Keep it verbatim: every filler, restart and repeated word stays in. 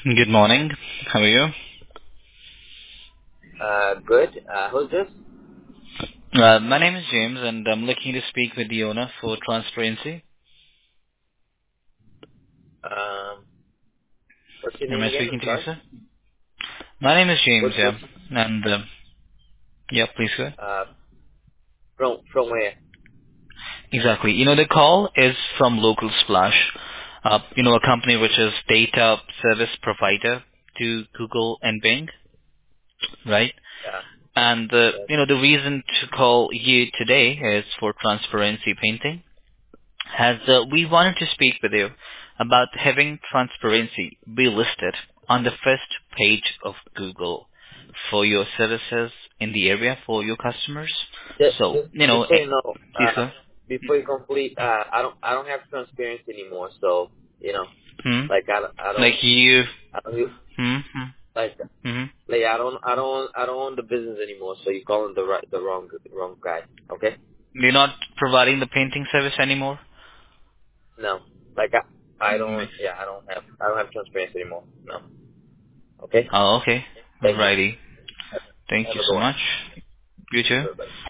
Good morning. How are you? Uh, good. Uh, who's this? Uh, my name is James, and I'm looking to speak with the owner for transparency. Um, what's your Am name I again? I'm speaking to you, sorry. sir? My name is James, What's yeah. what's And, uh, yeah, please go ahead. uh from from where? Exactly. You know, the call is from Local Splash, uh, you know, a company which is data service provider to Google and Bing, right? Yeah. And, uh, Yes. you know, the reason to call you today is for transparency painting. As uh, we wanted to speak with you about having transparency be listed on the first page of Google for your services in the area for your customers. Just, So, just you know, just so eh, you know, please uh, go. before you complete, uh, I don't I don't have transparency anymore. So you know, Hmm? like I don't I Like don't you, I don't use- hmm? Hmm? like Hmm? like I don't I don't I don't own the business anymore. So you're calling the right the wrong wrong guy. Okay. You're not providing the painting service anymore? No. Like I I Hmm. don't yeah I don't have I don't have transparency anymore. No. Okay. Oh, okay. Thank you. Alrighty. Have Thank have you a good so one. much. You too. Bye bye.